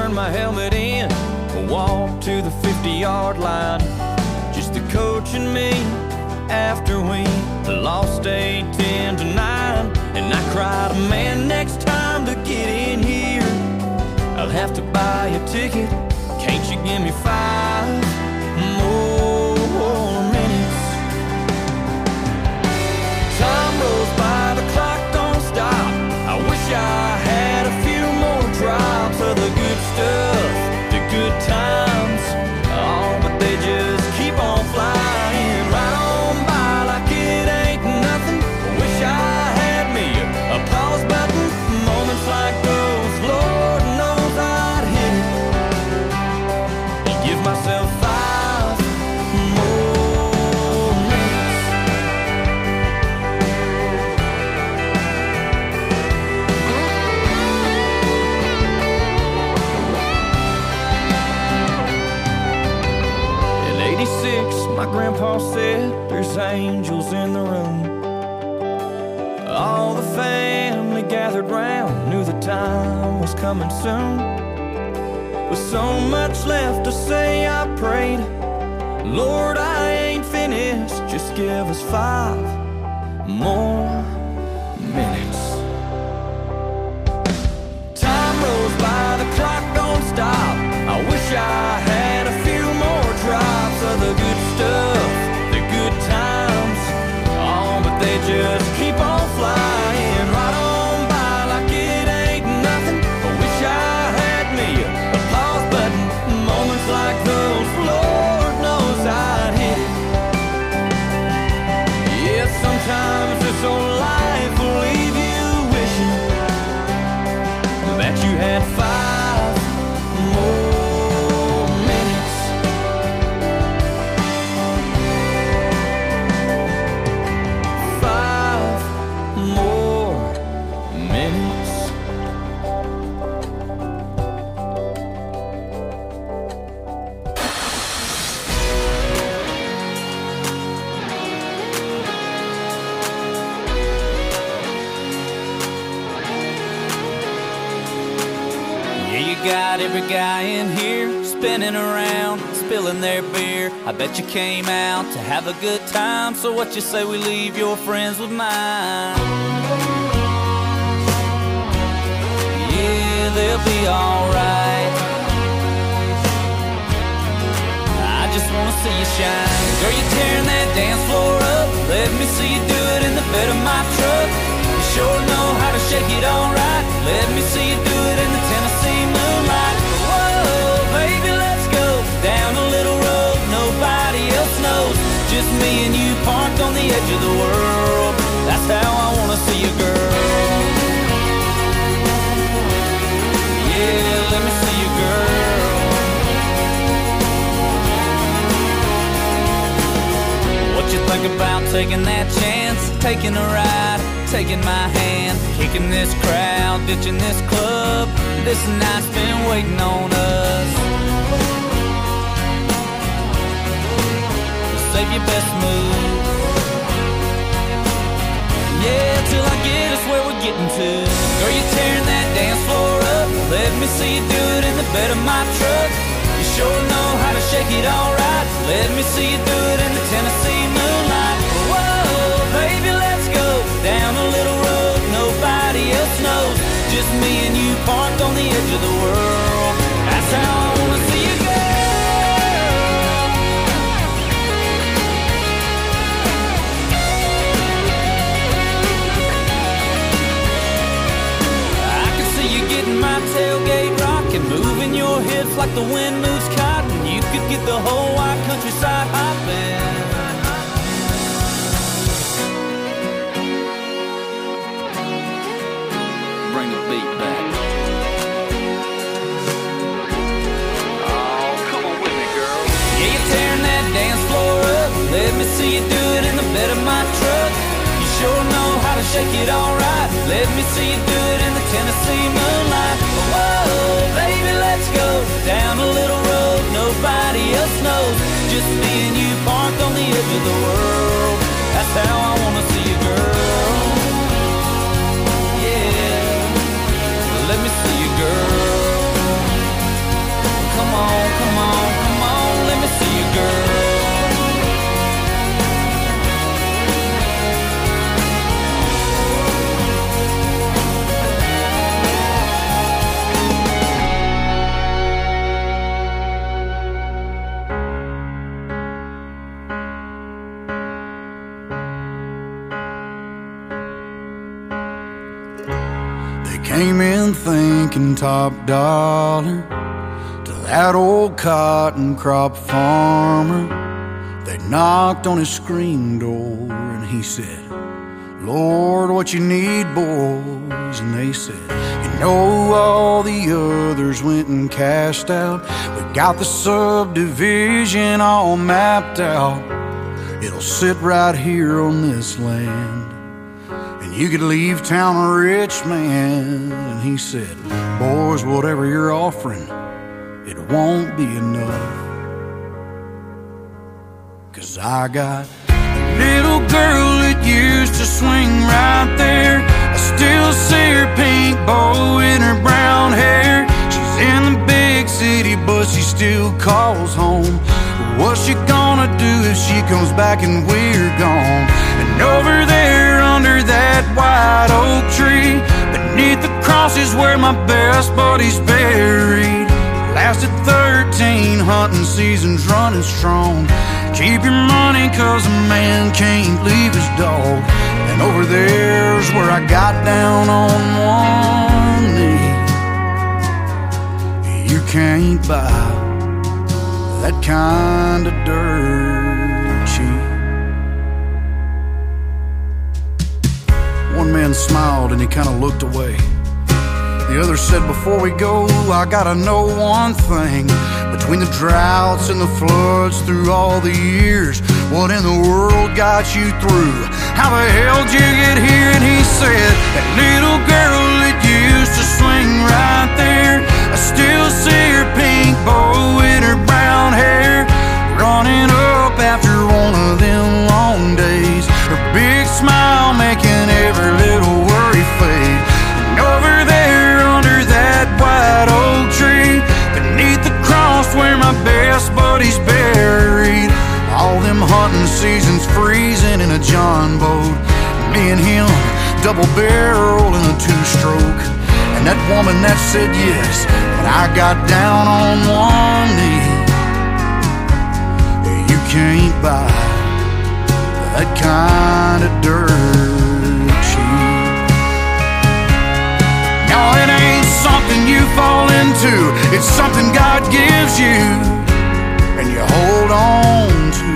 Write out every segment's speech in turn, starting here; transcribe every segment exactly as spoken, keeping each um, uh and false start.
turned my helmet in, walked to the fifty-yard line. Just the coach and me after we lost eight ten to nine. And I cried, man, next time to get in here I'll have to buy a ticket. Can't you give me five more minutes? Time rolls by, the clock don't stop. I wish I had a few more drops of the good stuff, the good times. Oh, but they just keep on flying right on by like it ain't nothing. Wish I had me a pause button. Moments like those, Lord knows I'd hit it and give myself five more minutes. In eighty-six, my grandpa said there's angels in the room. All the family gathered round, knew the time was coming soon. With so much left to say, I prayed, Lord, I ain't finished, just give us five more minutes. Time rolls by, the clock don't stop. I wish I had a few more drops of the good stuff, the good times. Oh, but they just keep on flying right on by like it ain't nothing. I wish I had me a pause button. Moments like those, Lord knows I'd hit it. Yeah, sometimes this old life will leave you wishing that you had five more minutes. Five more minutes. Yeah, you got every guy in here spinning around, spilling their beer. I bet you came out to have a good time. So what you say we leave your friends with mine? Yeah, they'll be alright. I just wanna see you shine. Girl, you tearing that dance floor up. Let me see you do it in the bed of my truck. You sure know how to shake it alright. Let me see you do it in the Tennessee moonlight. Whoa, baby, let's go down a little road nobody else knows. Just me and you parked on the edge of the world. That's how I wanna see you, girl. Yeah, let me see you, girl. What you think about taking that chance? Taking a ride, taking my hand, kicking this crowd, ditching this club. This night's been waiting on us. Save your best move. Yeah, till I get us where we're getting to. Girl, you tearing that dance floor up. Let me see you do it in the bed of my truck. You sure know how to shake it alright. Let me see you do it in the Tennessee moonlight. Whoa, baby, let's go down a little road nobody else knows. Just me and you parked on the edge of the world. That's how I wanna see you, girl. I can see you getting my tailgate rocking, moving your hips like the wind moves cotton. You could get the whole wide countryside hopping. Bring the beat back. Oh, come on with me, girl. Yeah, you're tearing that dance floor up. Let me see you do it in the bed of my truck. You sure know how to shake it alright. Let me see you do it in the Tennessee moonlight. Whoa, baby, let's go down a little road nobody else knows. Just me and you parked on the edge of the world. That's how I wanna see you, girl. Yeah, let me see you, girl. They came in thinking top dollar to that old cotton crop farmer. They knocked on his screen door and he said, Lord, what you need, boys? And they said, you know, all the others went and cashed out. We got the subdivision all mapped out. It'll sit right here on this land, and you could leave town a rich man. And he said, boys, whatever you're offering, it won't be enough. 'Cause I got a little girl that used to swing right there. I still see her pink bow in her brown hair. She's in the big city, but she still calls home. What's she gonna do if she comes back and we're gone? And over there under that white oak tree, beneath the cross is where my best buddy's buried. Lasted thirteen hunting seasons running strong. Keep your money 'cause a man can't leave his dog. And over there's where I got down on one knee. You can't buy that kind of dirt cheap. One man smiled and he kind of looked away. The other said, before we go, I gotta know one thing. Between the droughts and the floods through all the years, what in the world got you through? How the hell did you get here? And he said, that little girl that used to swing right there, I still see her pink bow in her brown hair, running up after one of them long days, her big smile making every little worry fade. And over there under that white oak tree, beneath the cross where my best buddy's buried, all them hunting seasons freezing in a John boat, me and him double barrel in a two-stroke. And that woman that said yes, but I got down on one knee. You can't buy that kind of dirt cheap. No, it ain't something you fall into, it's something God gives you and you hold on to.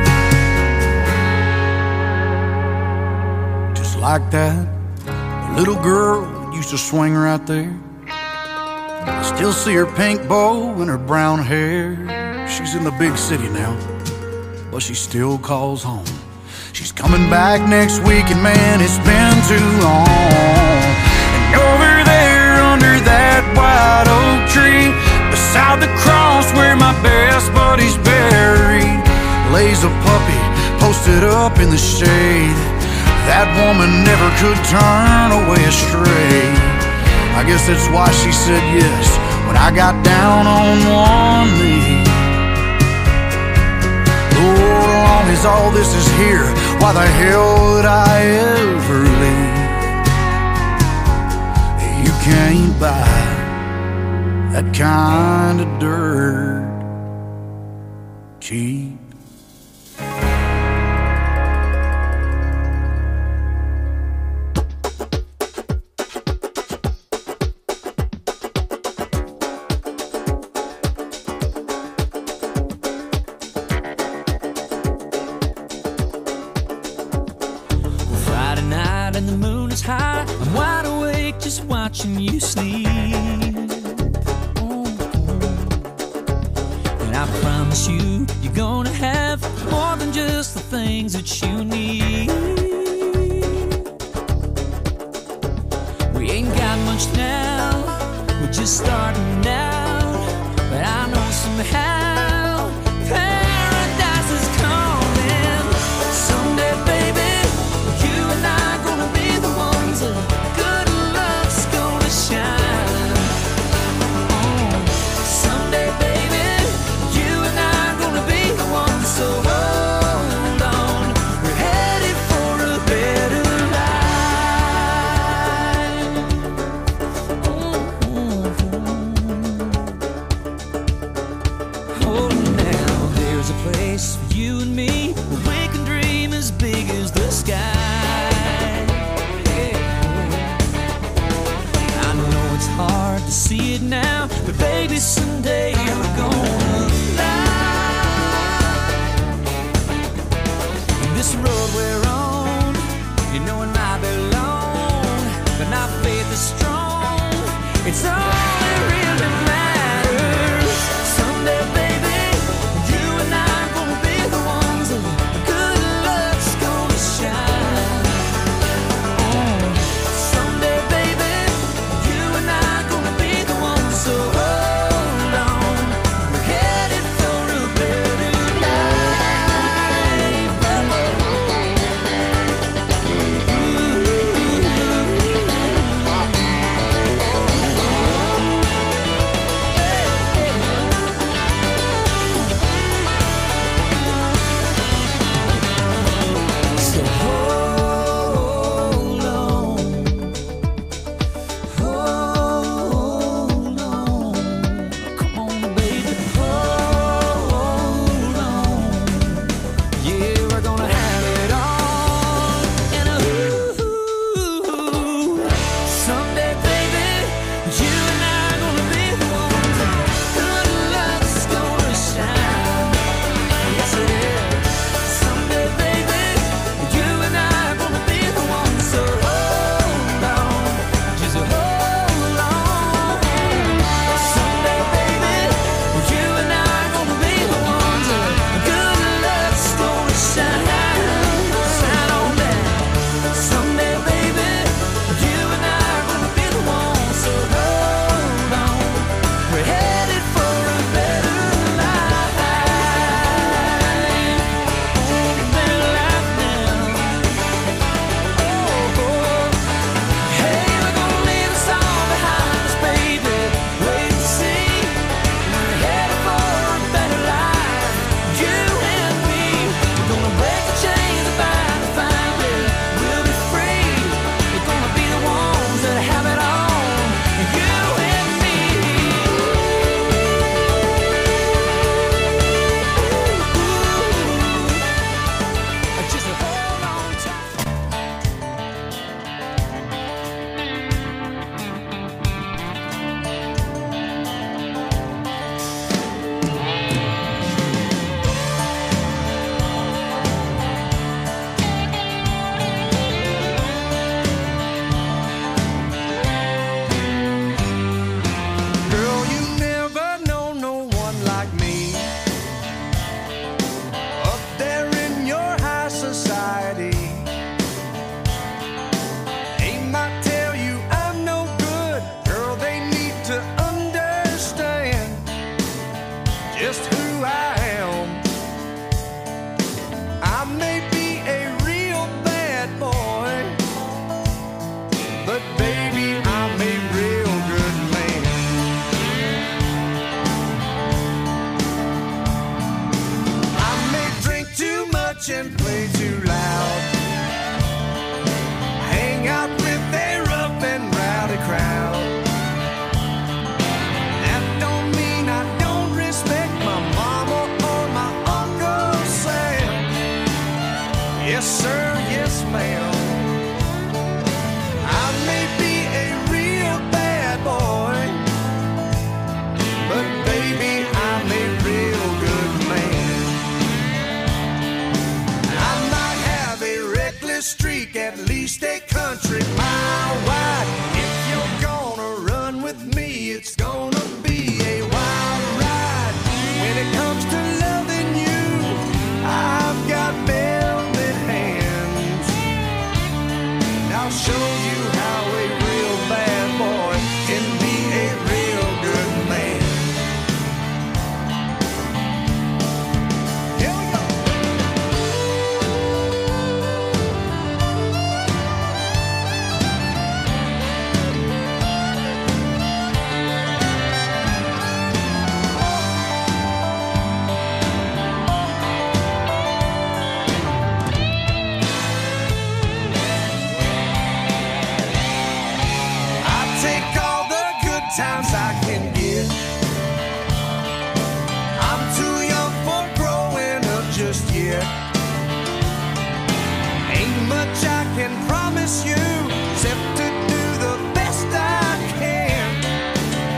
Just like that little girl used to swing right there. I still see her pink bow and her brown hair. She's in the big city now, but she still calls home. She's coming back next week, and man, it's been too long. And over there under that white oak tree, beside the cross where my best buddy's buried, lays a puppy posted up in the shade. That woman never could turn away astray. I guess that's why she said yes when I got down on one knee. Lord, as long as all this is here, why the hell would I ever leave? You can't buy that kind of dirt cheap. I'm wide awake just watching you sleep. Oh. And I promise you, you're gonna have more than just the things that you need. We ain't got much now, we're just starting out, but I know somehow paradise is calling. Someday, baby, you and I gonna be the ones that good luck's gonna shine. Oh, someday, baby, you and I gonna be the ones. So hold on, we're headed for a better life. Oh, oh, oh. Hold to see it now, but baby, someday we're gonna lie. This road we're on, you know it might be long, but my faith is strong. It's all that really matters. Someday, baby, you and I are gonna be the ones that good luck's gonna shine. Oh, someday, baby, you and I are gonna be the ones. So hold on, we're headed for a better life. So hold on, hold on, come on, baby, hold on. Yeah, we're gonna have it all. And ooh, someday, baby, you and I are gonna be the ones. Good luck's gonna shine. Yes, it is. Someday, baby, you and I are gonna be the ones. So hold on, just hold on. Someday, baby, you and I are gonna be the ones. Good luck's gonna shine. Shine on that. Someday, baby, you and I are gonna be the ones. So hold on, we're headed for a better life. Oh, a better life now. Oh, hey, we're gonna leave us all behind us, baby. Wait and see. We're headed for a better life. You and me. We're gonna break the chains that bind us finally. We'll be free. We're gonna be the ones that have it all. You and me. Just hold on tight. Girl, you never know no one like me. Up there in your high society. They might tell you I'm no good. Girl, they need to understand just who I am. I may be a real bad boy, but baby, I'm a real good man. I may drink too much and play too loud, hang out with a rough and rowdy crowd. That don't mean I don't respect my mama or my Uncle Sam. Yes, sir, yes, ma'am. I may be a real bad boy, but baby, I'm a real good man. I might have a reckless streak, at least a country mile wide. If you're gonna run with me, it's gonna be a wild ride. When it comes to loving you, I've got velvet hands. And I'll show you how a real bad boy can be a real good man. Here we go. times I can get. I'm too young for growing up just yet. Ain't much I can promise you, except to do the best I can.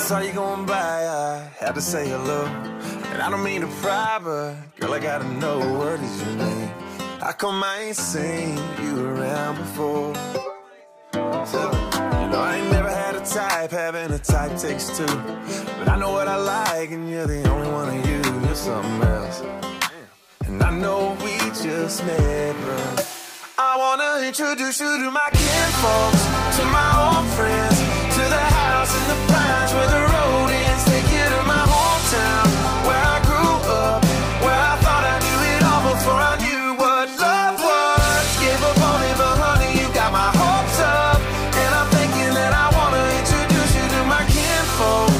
saw you going by, I had to say hello. And I don't mean to pry, but girl, I gotta know, what is your name? How come I ain't seen you around before? So, you know, I ain't never had a type, having a type takes two. But I know what I like, and you're the only one of you. You're something else. And I know we just met, but I wanna introduce you to my kinfolks, to my old friends, to the house in the pines where the road ends. Take you to my hometown, where I grew up, where I thought I knew it all before I knew what love was. Gave up on it, but honey, you got my hopes up. And I'm thinking that I wanna introduce you to my kinfolks.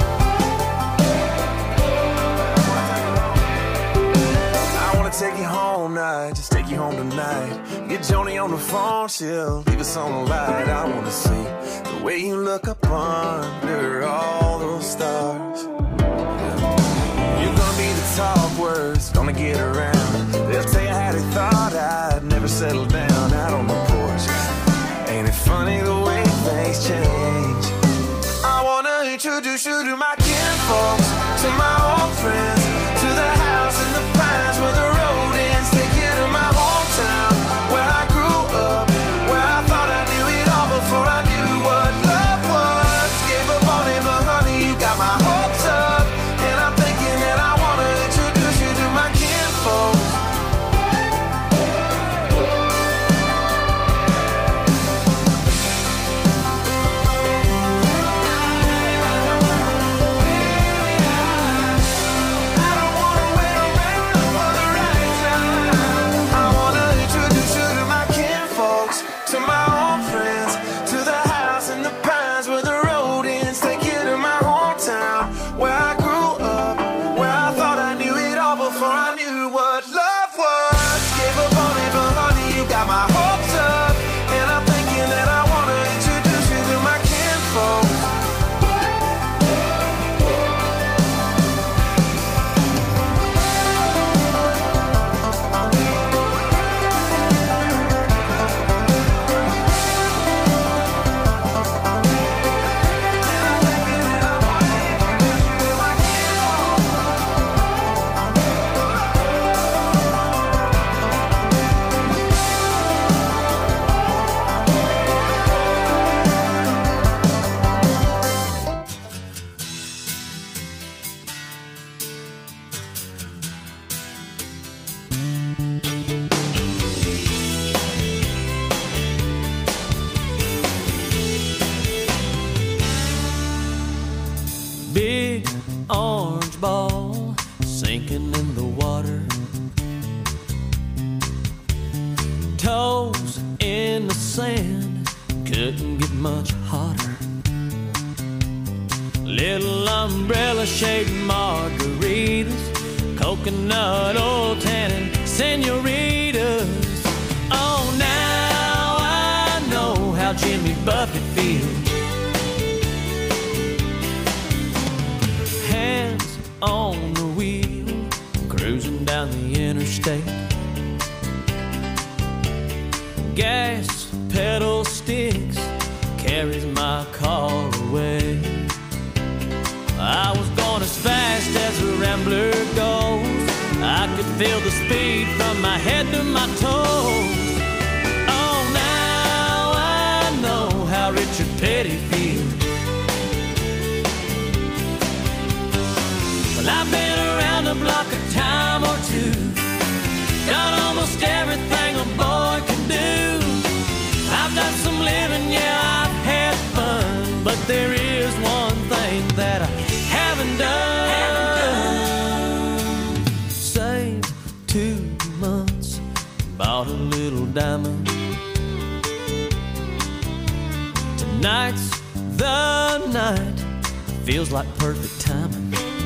I wanna take you home night, just take you home tonight. Get Joni on the phone, she'll leave us on the light. I wanna see the way you look up under all those stars. You're gonna be the talk words, gonna get around. They'll tell you how they thought I'd never settle down out on the porch. Ain't it funny the way things change? I wanna introduce you to my kinfolks, to my old friends, to the house in the pines where the road ends. Take you to my hometown, where I grew up, where I thought I knew it all before I knew what love was. Gave up on it, but honey, you got my hopes up. And I'm thinking that I wanna introduce you to my kinfolks. I don't wanna wait around for the right time. I wanna introduce you to my kinfolks, to my old friends, to the house in the pines where the road ends. Take you to my hometown, where I grew up, where I thought I knew it all before I knew what love was. Gave up on it, but honey, you got my hopes up. And I'm thinking that I wanna introduce you to my kinfolks. Big orange ball sinking in the water, toes in the sand, couldn't get much hotter. Little umbrella shaped margaritas, coconut oil tannin senoritas. Oh, now I know how Jimmy Buffett feels. Hands on the wheel, cruising down the interstate. Gas pedal sticks, carries my car away. I was going as fast as a rambler goes. I could feel the speed from my head to my toes. Oh, now I know how Richard Petty feels. Well, I've been around the block a time or two, done almost everything a boy can do. I've done some living, yeah, I've had fun, but there is one thing that I haven't done. Haven't done. Saved two months, bought a little diamond. Tonight's the night, feels like perfect timing.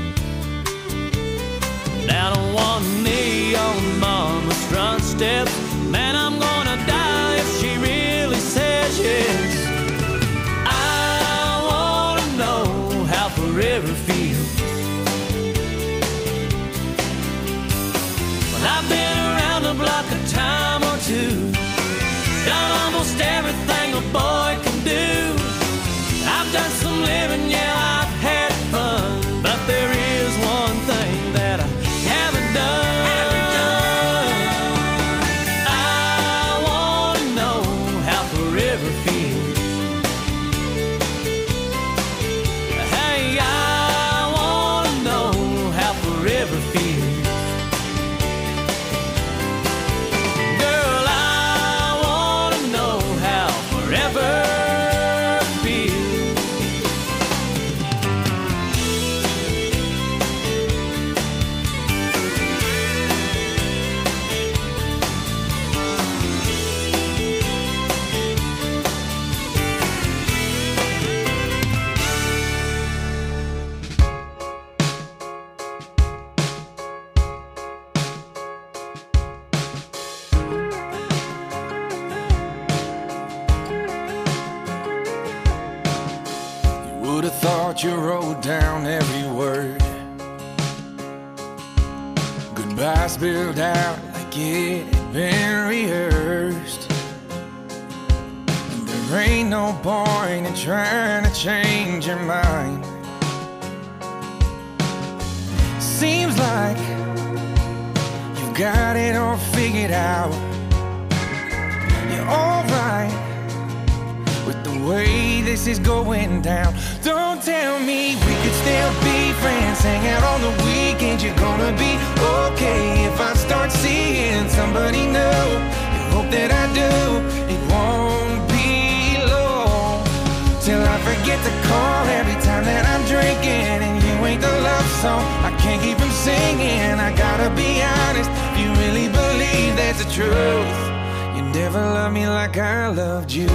Down on one knee on mama's front steps, man, I'm gonna die if she really says yes. I wanna know how forever feels. Well, I've been around the block a time or two, done almost everything a boy can do. I've done some living, yeah, I've had wrote down every word. Goodbye spilled out like it had been rehearsed. And there ain't no point in trying to change your mind. Seems like you've got it all figured out. You're alright with the way this is going down. Don't tell me we could still be friends, hang out on the weekends. You're gonna be okay if I start seeing somebody new. You hope that I do. It won't be long till I forget to call every time that I'm drinking, and you ain't the love song I can't keep from singing. I gotta be honest, if you really believe that's the truth, you never loved me like I loved you.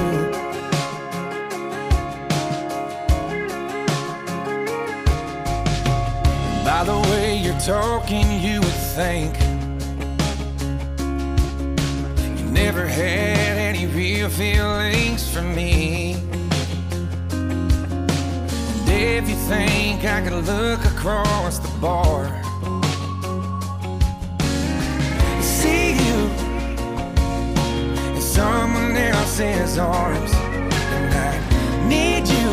By the way you're talking, you would think you never had any real feelings for me. And if you think I could look across the bar, see you in someone else's arms, and I need you.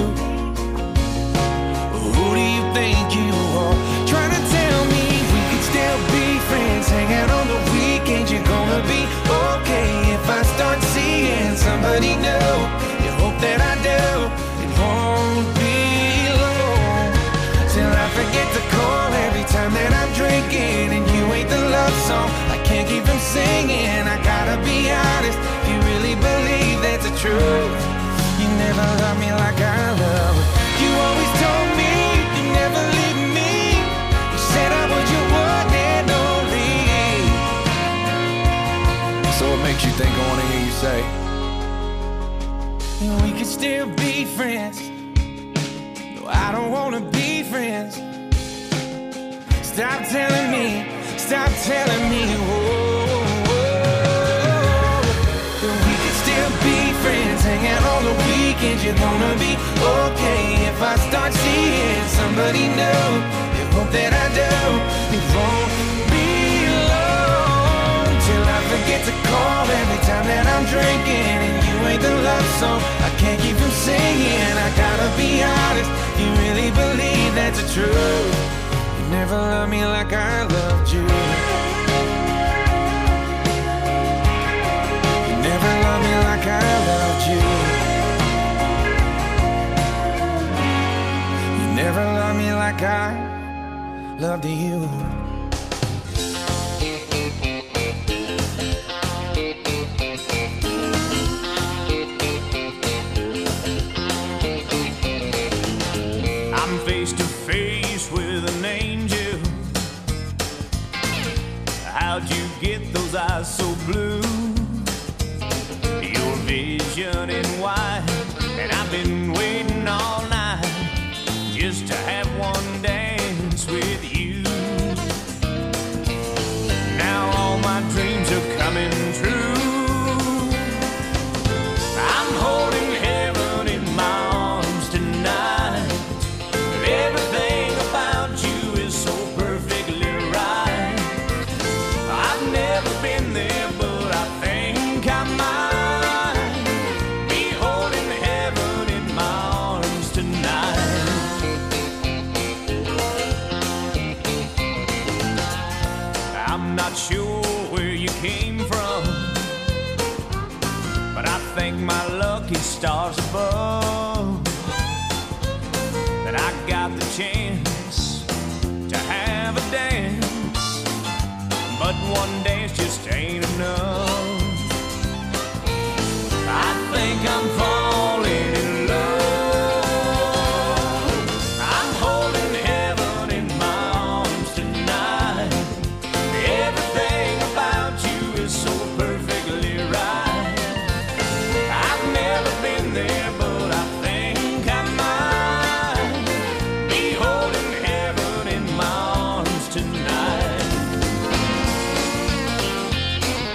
Who do you think you are? Trying to tell me we could still be friends, hang out on the weekends. You're gonna be okay if I start seeing somebody new. You hope that I do. It won't be long till I forget to call every time that I'm drinking, and you ain't the love song I can't keep from singing. I gotta be honest, if you really believe that's the truth, you never loved me like I love. You always told me you never leave me. You said I was your one and only. So what makes you think I wanna hear you say we could still be friends? No, I don't wanna be friends. Stop telling me, stop telling me, whoa, whoa, that we could still be friends, hang out on the weekends. You're gonna be okay if I start seeing somebody new. You hope that I do. It won't be long till I forget to call every time that I'm drinking, and you ain't the love song I can't keep from singing. I gotta be honest, you really believe that's the truth. You never loved me like I loved you. You never loved me like I loved you. You never loved me like I loved you. I'm face to face with an angel. How'd you get those eyes so blue? Your vision in white, and I've been waiting all night just to have one dance with you. Now all my dreams are coming true. I'm holding heaven in my arms tonight. Everything about you is so perfectly right. I've never been there, but I think I might be holding heaven in my arms tonight. I'm not sure where you came from, but I thank my lucky stars above that I got the chance to have a dance. But one dance just ain't enough. I think I'm falling in love. I'm holding heaven in my arms tonight. Everything about you is so perfectly right. I've never been there, but I think I might be holding heaven in my arms tonight.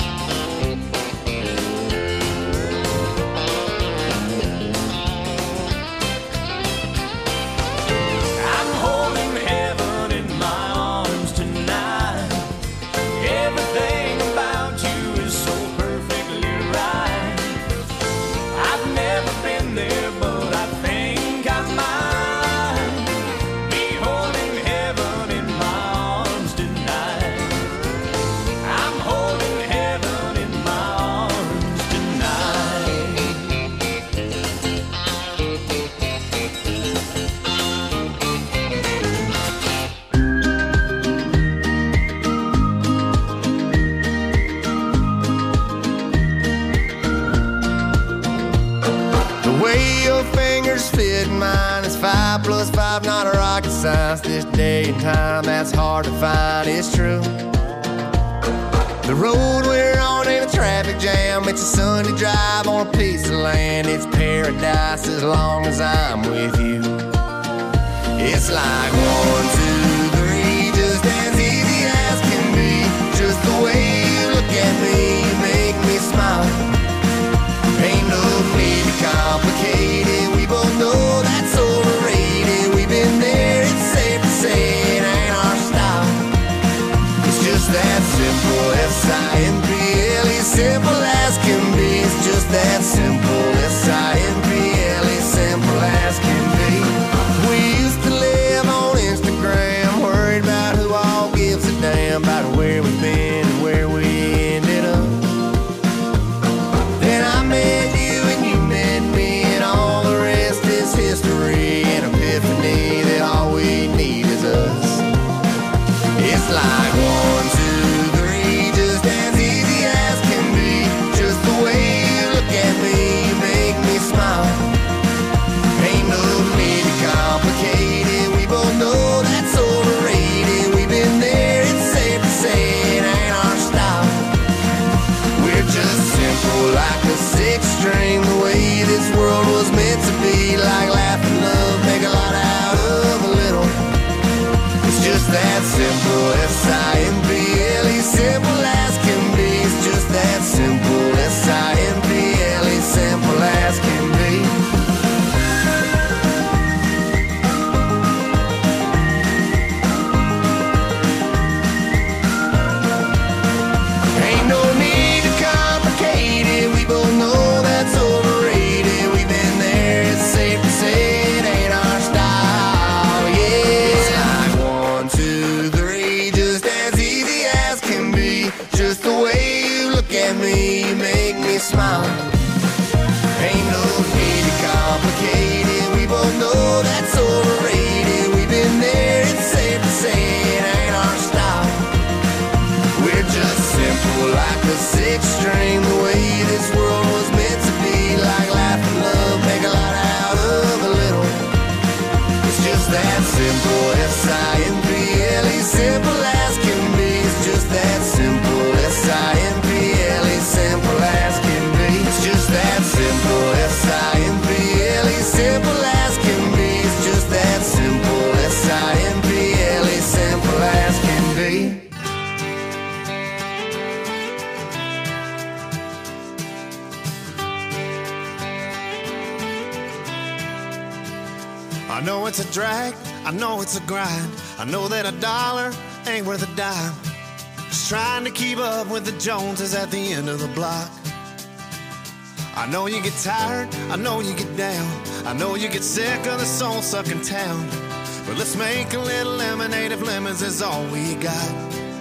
signs this day and time that's hard to find is true. The road we're on ain't a traffic jam. It's a Sunday drive on a piece of land. It's paradise as long as I'm with you. It's like one, two, three, just as easy as can be. Just the way you look at me, you make me smile. Ain't no need to complicate it. We both know that's overrated. We've been there, it's safe to say it ain't our style. It's just that simple, S I M P L E, simple as can be. It's just that simple, S I M P L E, simple as can be. We used to live on Instagram, worried about who all gives a damn about where we've been and where we ended up. Then I met you and you met me, and all the rest is history. An epiphany that all we need is us. It's like one, two, three, just as easy as can be. Just the way you look at me, you make me smile. Ain't no need to complicate it. We both know that's overrated. We've been there, it's safe to say it ain't our style. We're just simple like a six string, the way this world was meant to be. Like laugh and love, make a lot out of a little. It's just that simple, S I M P L E, simple as can be. It's just that simple, S I M P L E, simple as can be. Ain't no need to complicate it. We both know that's overrated. We've been there, it's safe to say it ain't our style. Yeah, it's like one, two, three, just as easy as can be. Just the way you look at me, you make me smile. Ain't no need to complicate it. We both know that's overrated. We've been there, it's safe to say it ain't our style. We're just simple like a six string, the way this world was meant to be. Like laugh and love, make a lot out of a little. It's just that simple, S I M P L E, simple as can be. It's just that simple, S I M P L E, simple as can be. It's just that simple, S I M P L E, simple as can be. It's just that simple, S I M P L E, simple as can be. I know it's a drag, I know it's a grind. I know that a dollar ain't worth a dime. Just trying to keep up with the Joneses at the end of the block. I know you get tired, I know you get down. I know you get sick of the soul-sucking town. But let's make a little lemonade if lemons is all we got.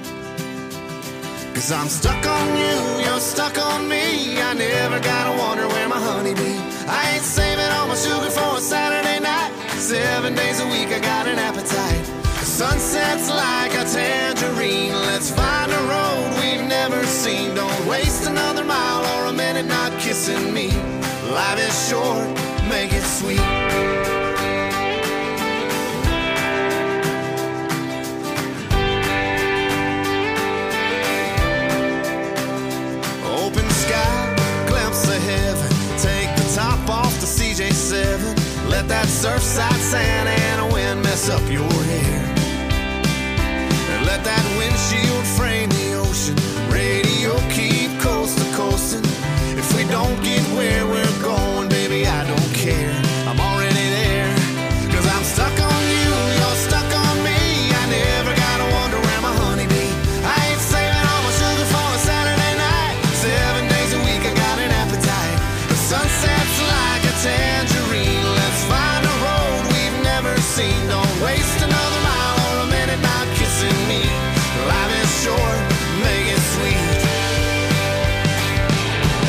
Cause I'm stuck on you, you're stuck on me. I never gotta wonder where my honey be. I ain't saving all my sugar for a Saturday night. Seven days a week I got an appetite. The sunset's like a tangerine. Let's find a road we've never seen. Don't waste another mile or a minute not kissing me. Life is short, make it sweet. Let that surfside sand and a wind mess up your hair. And let that windshield frame the ocean. Radio keep coast to coasting. If we don't get where we're going, baby, I don't care. I'm already there. Cause I'm stuck on you, you're stuck on me. I never gotta wonder where my honey be. I ain't saving all my sugar for a Saturday night. Seven days a week I got an appetite. The sunset's like a tangerine. Let's find a road we've never seen. Don't waste another mile or a minute not kissing me. Life is short, make it sweet.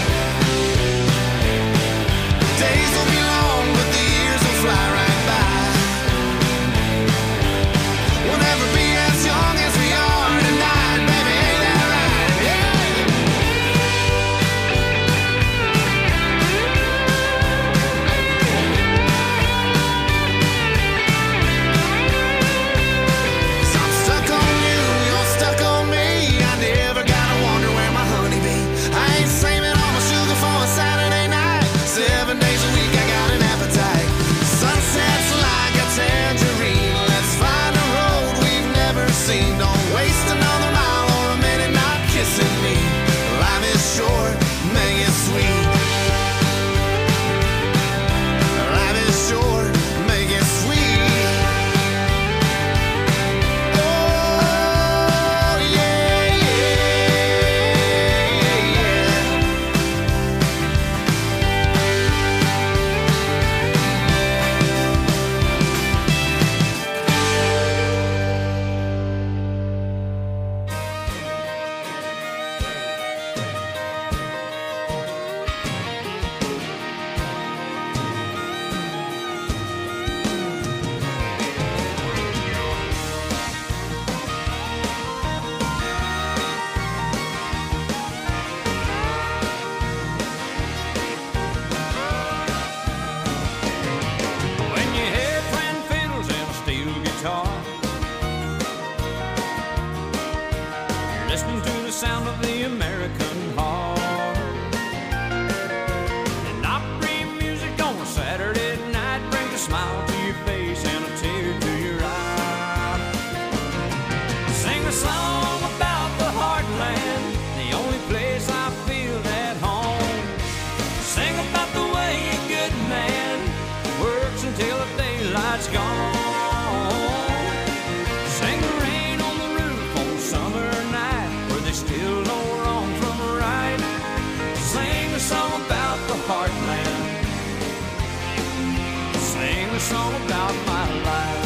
heart. You're listening to the sound of the American heart. And opera music on a Saturday night brings a smile to your face and a tear to your eye. Sing a song about the heartland, the only place I feel at home. Sing about the way a good man works until the daylight's gone. Sing the rain on the roof on a summer night where they still know wrong from right. Sing a song about the heartland. Sing a song about my life.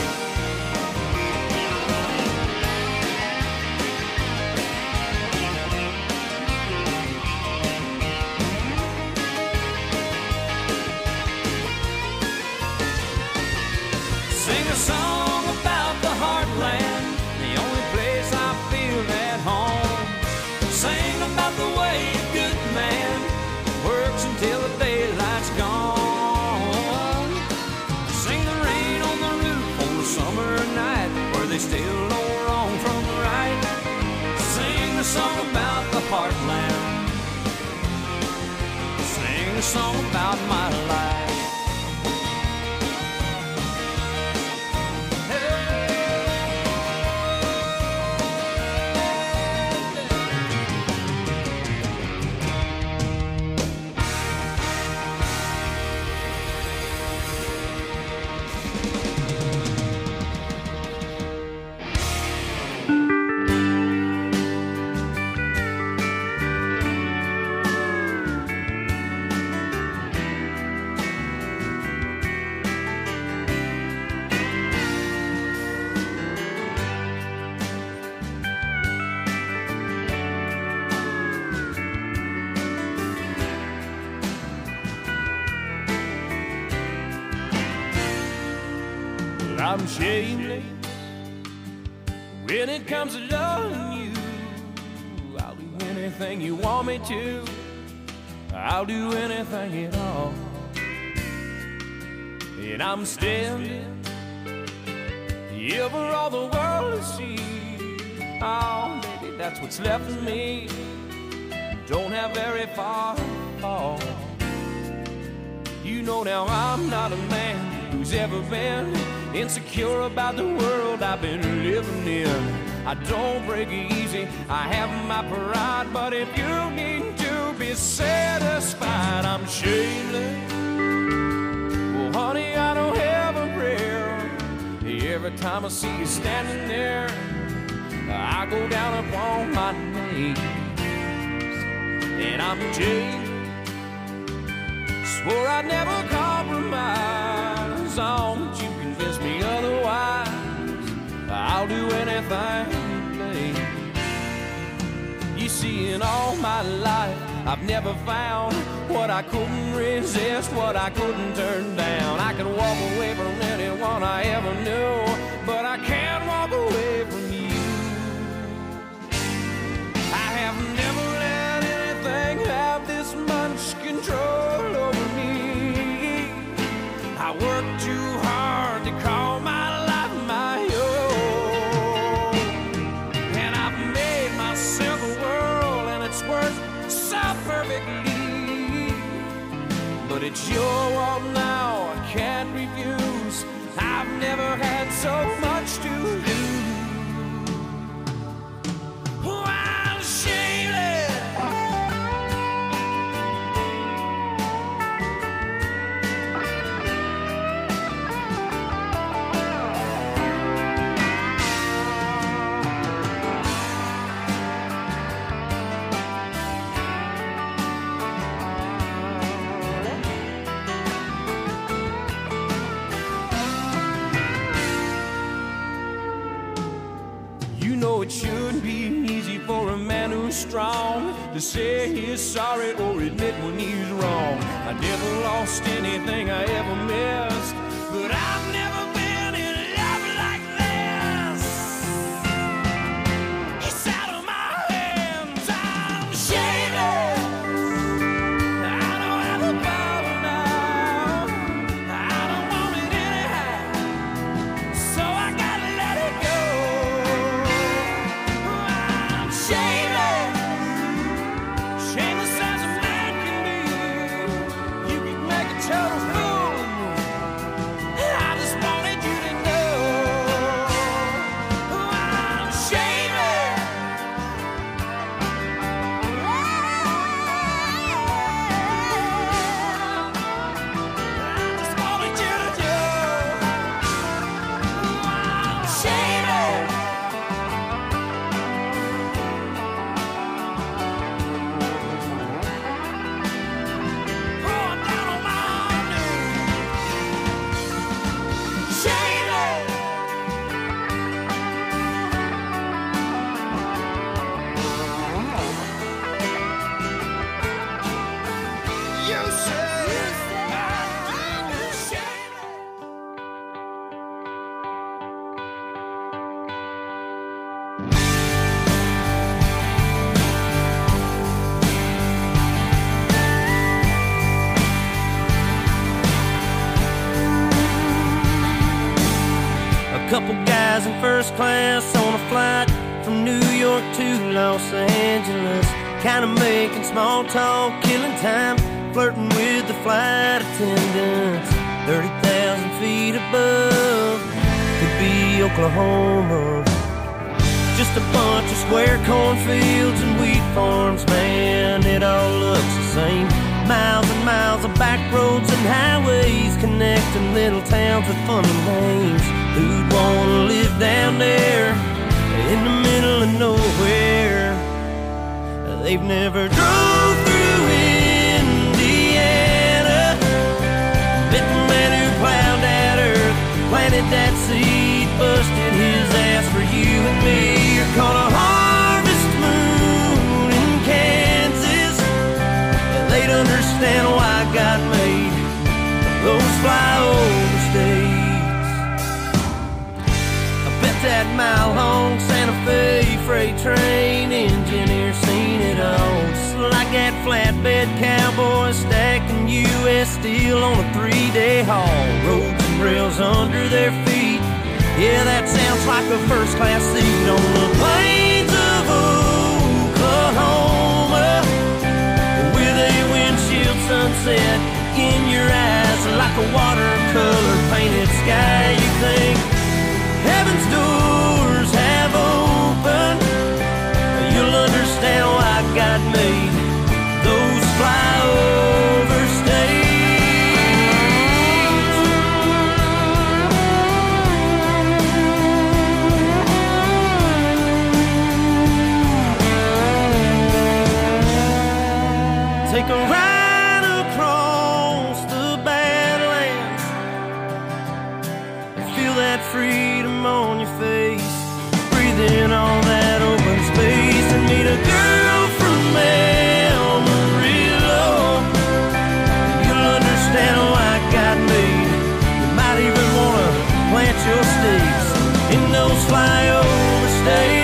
Sing a song about the heartland, the only place I feel at home. Sing about the way a good man works until the daylight's gone. Sing the rain on the roof on a summer night where they still know wrong from right. Sing a song about the heartland. Sing a song about my life. I'm shameless when it comes to loving you. I'll do anything you want me to. I'll do anything at all. And I'm standing here for all the world to see. Oh, baby, that's what's left of me. Don't have very far to fall. You know now I'm not a man who's ever been insecure about the world I've been living in. I don't break easy, I have my pride, but if you need to be satisfied, I'm shameless. Well, honey, I don't have a prayer. Every time I see you standing there, I go down upon my knees. And I'm Jake, swore I'd never compromise. Oh, but you convince me otherwise. I'll do anything you please. You see, in all my life, I've never found what I couldn't resist, what I couldn't turn down. I can walk away from anyone I ever knew, but I can't walk away from you. I have never let anything have this much control over me. I work too hard to call my life my own, and I've made myself a world, and it's worked so perfectly. But it's your world now, I can't refuse. I've never had so much to lose. Oh, I'm shameless. It shouldn't be easy for a man who's strong to say he's sorry or admit when he's wrong. I never lost anything I ever missed, but I've never been in love like this. It's out of my hands, I'm shameless. I don't have a power now, I don't want it anyhow, so I gotta let was in first class on a flight from New York to Los Angeles, kinda making small talk, killing time, flirting with the flight attendants. thirty thousand feet above, could be Oklahoma. Just a bunch of square cornfields and wheat farms, man, it all looks the same. Miles and miles of back roads and highways connecting little towns with funny names. Who'd wanna live down there in the middle of nowhere? They've never drove through Indiana, met the man who plowed that earth, planted that seed, busted his ass for you and me. You're caught a harvest moon in Kansas, and they'd understand why God made those flyover states. I bet that mile-long Santa Fe freight train engineer seen it all, just like that flatbed cowboy stacking U S steel on a three-day haul. Roads and rails under their feet, yeah, that sounds like a first-class seat on the plains of Oklahoma, with a windshield sunset in your eyes, like a watercolor painted sky. You think heaven's doors have opened, you'll understand why God made those flyover states. Take a ride across the Badlands, feel that freedom on your face, breathe in all that open space, and meet a girl from Amarillo. You'll understand why God made you might even wanna plant your stakes in those flyover states.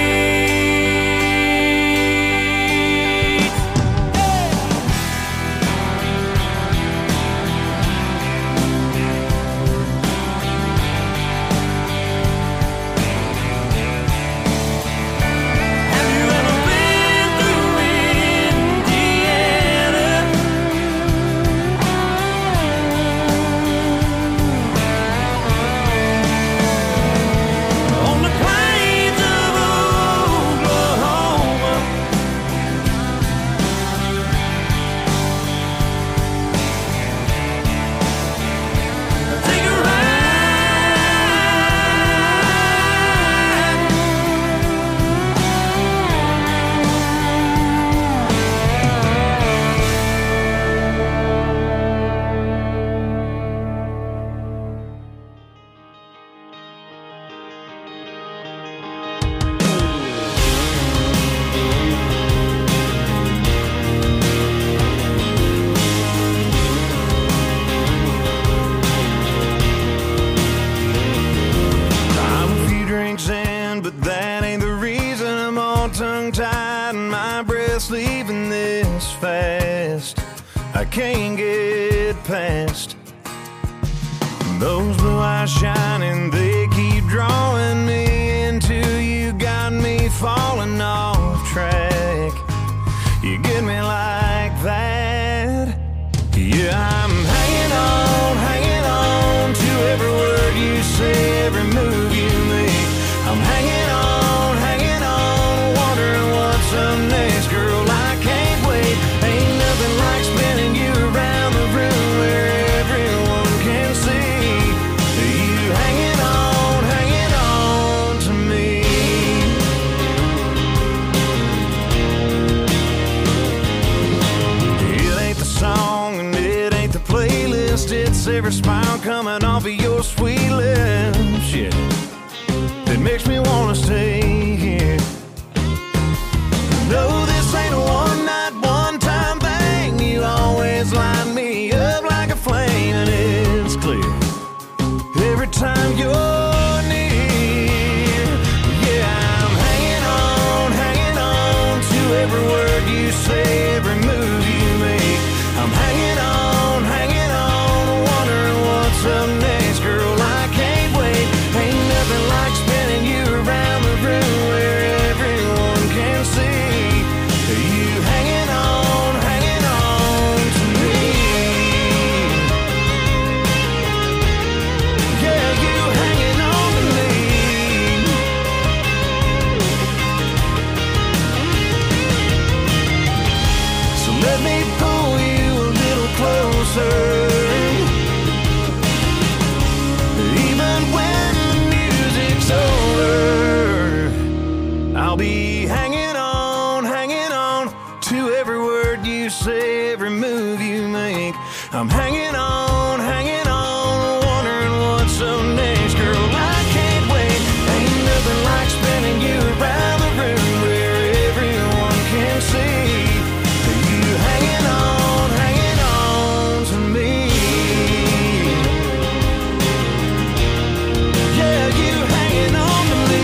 I can't get past those blue eyes shining, they keep drawing me into you, got me falling off track. You get me like that. Yeah, I'm hanging on, hanging on to every word you say, every move you make. I'm hanging on, hanging on, wondering what's up next, girl. I can't wait. Ain't nothing like spinning you around the room where everyone can see you hanging on, hanging on to me. It ain't the song and it ain't the playlist, it's every smile coming off of your sweet lips, yeah, that makes me wanna stay here. No, this ain't a one night, one time thing. You always light me up like a flame, and it's clear every time you're near. Yeah, I'm hanging on, hanging on to every word you say, every move you make. I'm hanging on, hanging on, wondering what's up next, girl. I can't wait. Ain't nothing like spinning you be hanging on, hanging on to every word you say, every move you make. I'm hanging on, hanging on, wondering what's up next. Girl, I can't wait. Ain't nothing like spinning you around the room where everyone can see you hanging on, hanging on to me. Yeah, you hanging on to me.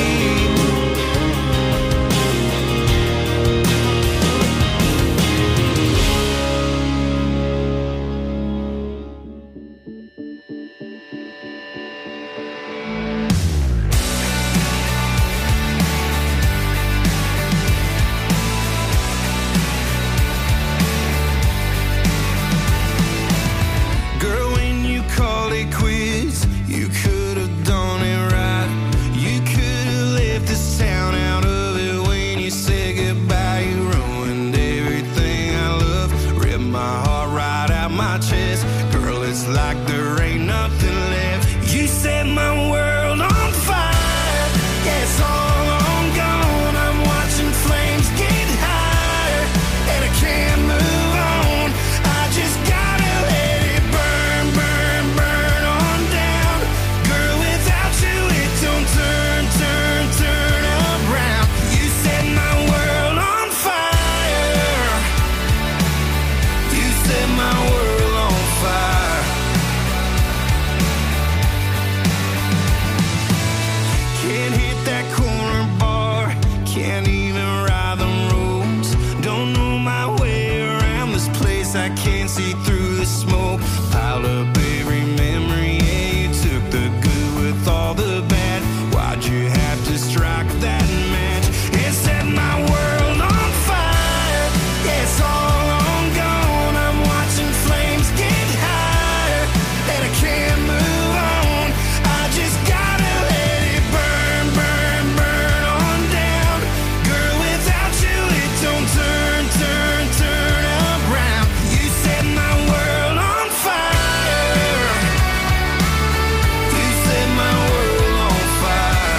Girl, when you called it quits, you could have done it right. You could have left this town out of it when you said goodbye. You ruined everything I love, ripped my heart right out my chest. Girl, it's like there ain't nothing left. You set my world on fire. Yeah, it's all on gone. I'm watching flames get higher, and I can't move on. I just gotta let it burn, burn, burn on down. Girl, without you, it don't turn, turn, turn around. You set my world on fire. You set my world on fire. Can't hit that corner bar, can't even ride the roads. Don't know my way around this place, I can't see through the smoke. Piled up every memory, yeah, you took the good with all the bad. Why'd you have to strike that match? It set my world on fire. Yeah, it's all on gone. I'm watching flames get higher, and I can't move on. I just gotta let it burn, burn, burn on down. Girl, without you, it don't turn, turn, turn around. You set my world on fire. You set my world on fire.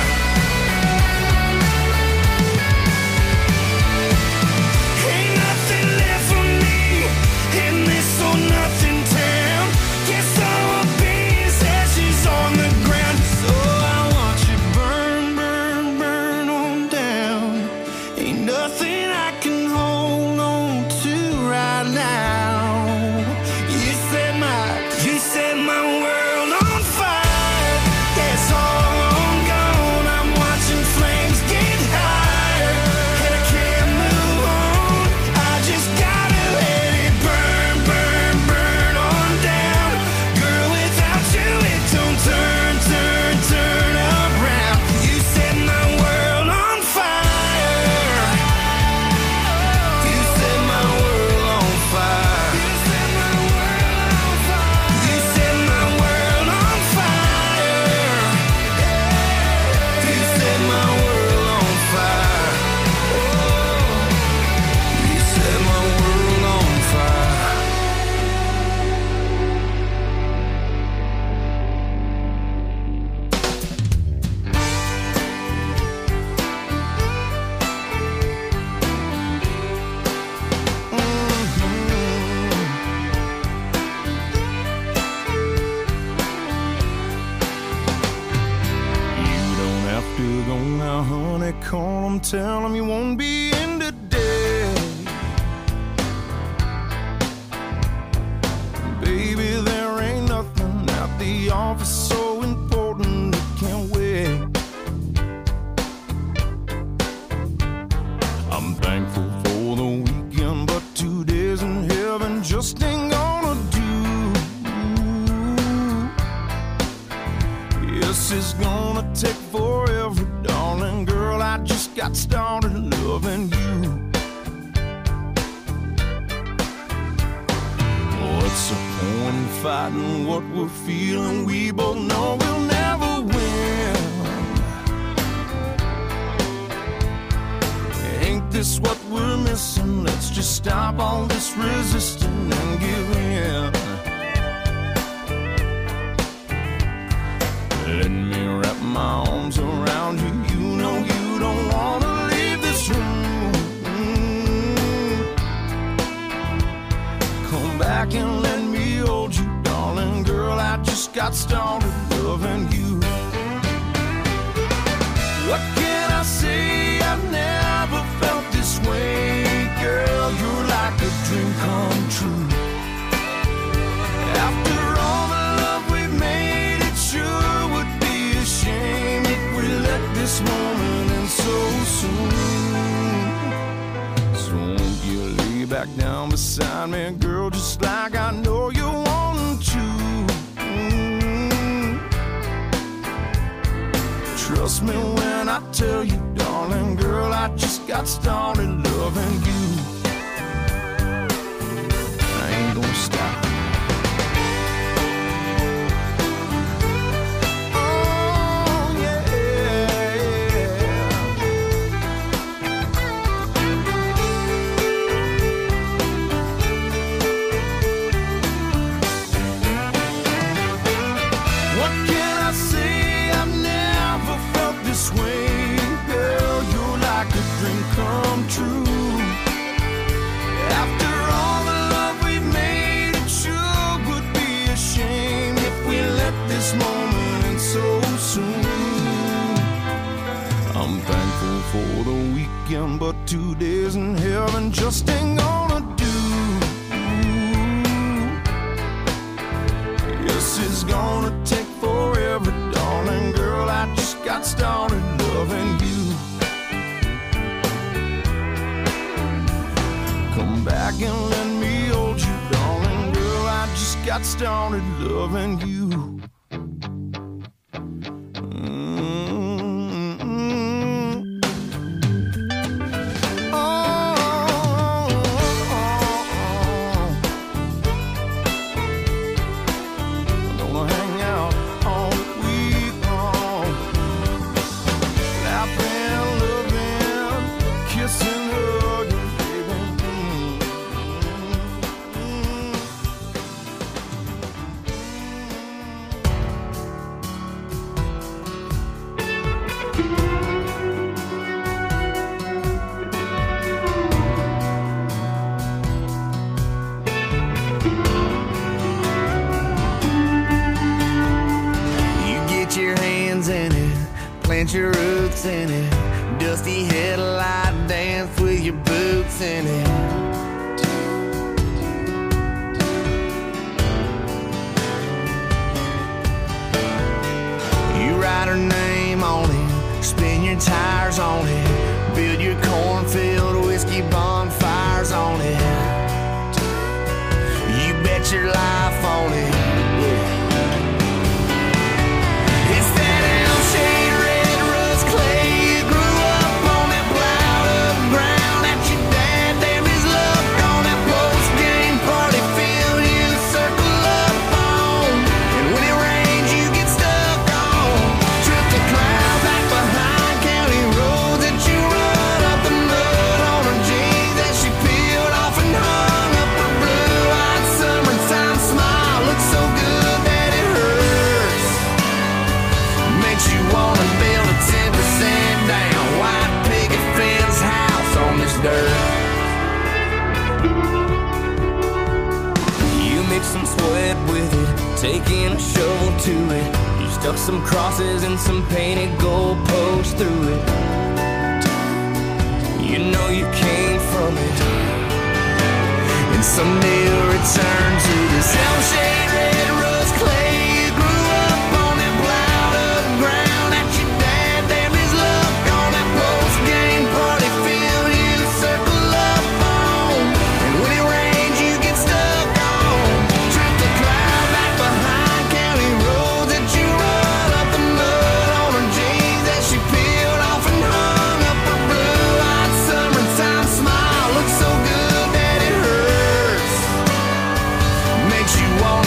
Ain't nothing left for me in this or nothing town. Guess I'll be as ashes on the ground. So I watch you burn, burn, burn on down. Ain't nothing I can hold on to right now. You set my, you set my world on fire. Yeah, it's all on gone. I'm watching flames get higher, and I can't move on. I just gotta let it burn, burn, burn on down. Girl, without you, it don't turn, turn, turn around. You set my world on fire. You set my world on fire. You set my world on fire. You set my world on fire. You set my world on fire. You set my world on fire. You don't have to go now, honey. Call 'em, tell 'em you won't be in today. Baby, there ain't nothing at the office so important it can't wait. I'm thankful for the weekend, but two days in heaven just ain't gonna do. Yes, it's gonna take forever, darling girl. I just got started loving you. What's the point in fighting what we're feeling? We both know we'll never win. Ain't this what we're missing? Let's just stop all this resisting and give in. Let me wrap my arms around you. You know you don't wanna leave. got started loving you. What can I say? I've never felt this way. Girl, you're like a dream come true. After all the love we've made, it sure would be a shame if we let this moment end so soon. So won't you lay back down beside me, girl, just like I know you want to. Mm. Trust me when I tell you, darling, girl, I just got started loving you. I ain't gonna stop. For the weekend, but two days in heaven just ain't gonna do. Yes, it's gonna take forever, darling girl, I just got started loving you. Come back and let me hold you, darling girl, I just got started loving you. Your roots in it, dusty headlight dance with your boots in it. You write her name on it, spin your tires on it, build your cornfield whiskey bonfires on it. You bet your life on it. It's that L-shaped taking a shovel to it. You stuck some crosses and some painted goalposts through it. You know you came from it, and someday you'll return to this L-shaped red rust clay. You grew up on that plowed up ground that your dad damned his luck on that post-game party field you circle up on. And when it rains you get stuck on. Trip the cloud back behind county roads that you run up the mud on her jeans that she peeled off and hung up her blue-eyed summertime smile. Looks so good that it hurts, makes you want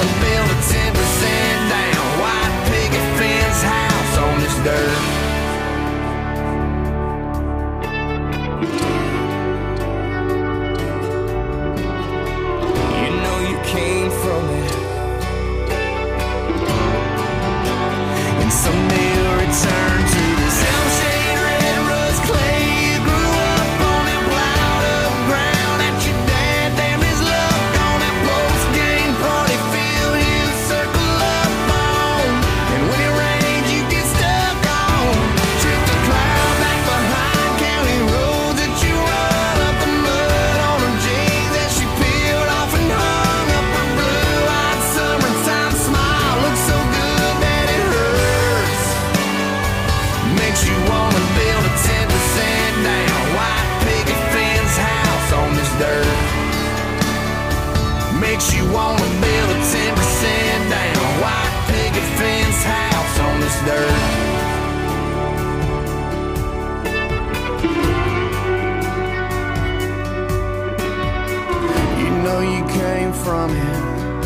coming.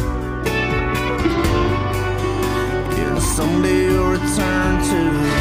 Yeah, someday you'll return to.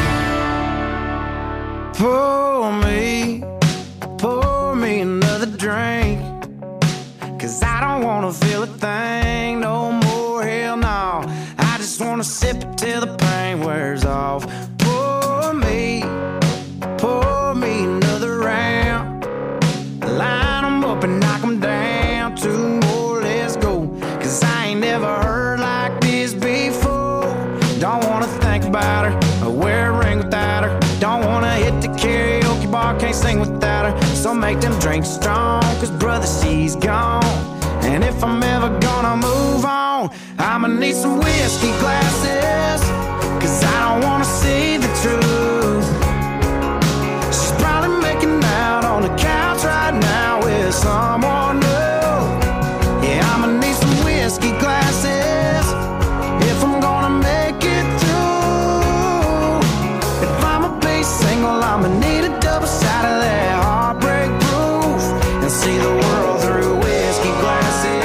Pour me, pour me another drink, 'cause I don't wanna feel a thing no more, hell no. I just wanna sip it till the pain wears off. Pour me, pour me another round. Line them up and knock them down. Two more, let's go. 'Cause I ain't never heard like this before. Don't wanna think about her or wear a ring without her. Don't wanna hit the karaoke bar, can't sing without her. So make them drinks strong, 'cause brother, she's gone. And if I'm ever gonna move on, I'ma need some whiskey glasses, 'cause I don't wanna see the truth. She's probably making out on the couch right now with someone new. Yeah, I'ma need some whiskey glasses if I'm gonna make it through. If I'ma be single, I'ma need a double shot of that heartbreak proof, and see the world through whiskey glasses.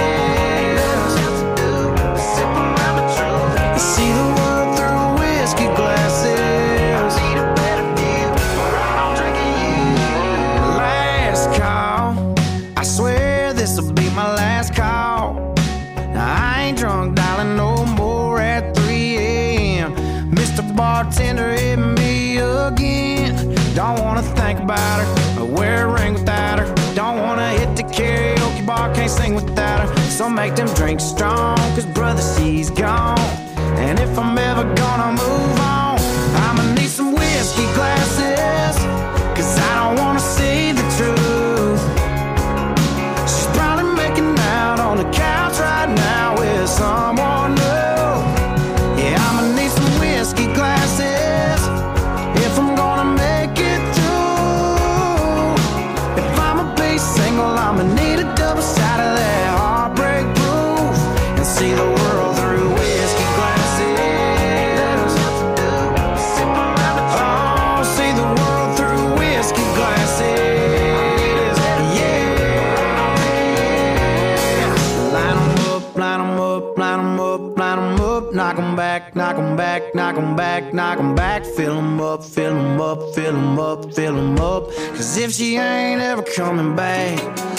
See the world through whiskey glasses. I need a better view, or I'm drinking you. Last call, I swear this'll be my last call. Now, I ain't drunk, darling, no more at three a.m. Mister Bartender hit me again. Don't wanna think about her or wear a ring without her. Don't wanna hit the karaoke bar, can't sing without her. So make them drinks strong, 'cause brother, she's gone. And if I'm ever gonna move on, I'ma need some whiskey glasses, 'cause I don't wanna see the truth. She's probably making out on the couch right now with someone new. Yeah, I'ma need some whiskey glasses if I'm gonna make it through. If I'ma be single, I'ma need a double shot of that heartbreak proof, and see the world through whiskey glasses. Oh, see the world through whiskey glasses. Yeah. Line 'em up, line 'em up, line 'em up, line 'em up. Knock 'em back, knock 'em back, knock 'em back, knock 'em back. Fill 'em up, fill 'em up, fill 'em up, fill 'em up. 'Cause if she ain't ever coming back,